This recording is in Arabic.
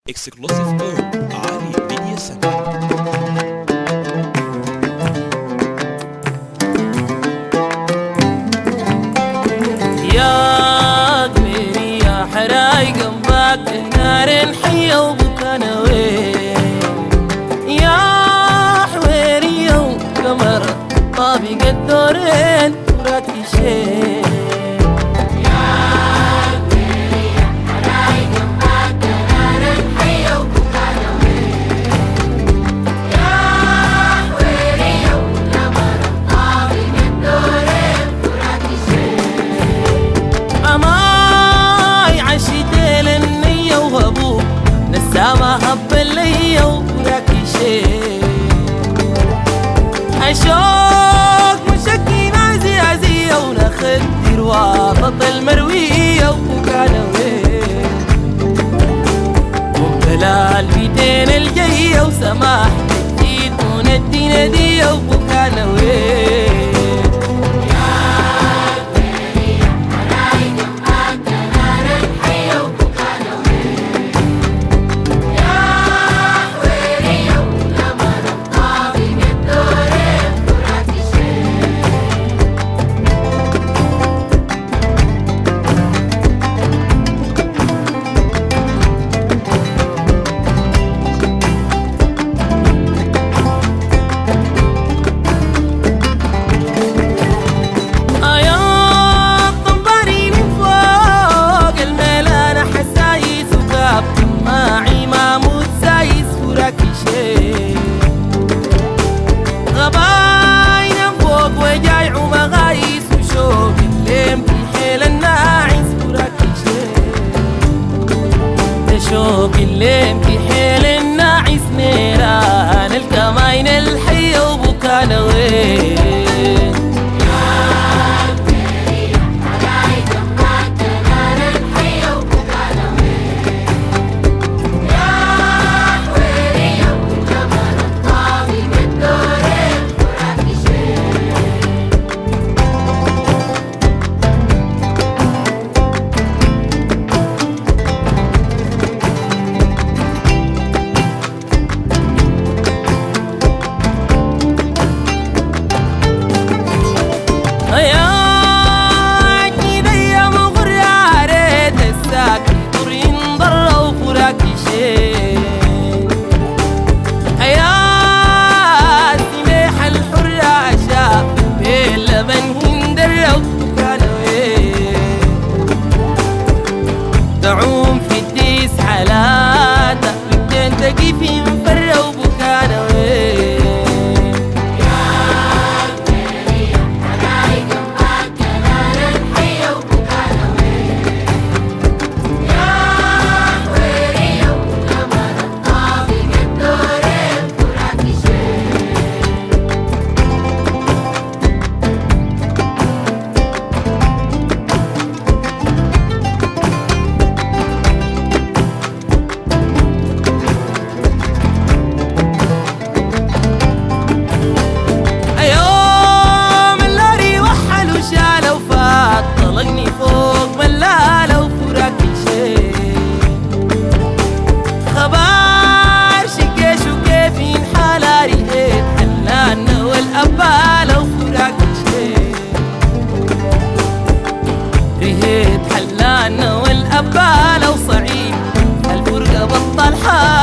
Exclusive on Ali Media Center. يا قمري يا حرايق جنبك نار حية وبكانا وين يا حويرية وقمر طابق الدورين وراكي شين ما هب اللي وراكي شي عشوق مشكي نازي عزية وناخد رواطة المروية وكان وين وبدلال بيتين الجية وسماح جديد وندي ندية وكان وين غباينا فوق وجايع ومغايس وشوق الليم في حيل الناعس وراكي شوق الليم في حيل الناعس نيران الكماين الحية وبكانا وين دعوم في الديس حالاته بدين تقي في مفرة وبكانا وين يا قمري يا حرايق جنبك نار الحية وبكانا وين يا حويرية وقمر طابق الدورين وراكي شين طلقني فوق بلالة وفراكي شي خبار شقيش وكيفين حالا ريهيت حلانا والأبالة وفراكي شي ريهيت حلانا والأبالة وصعيب الفرقة بطل حال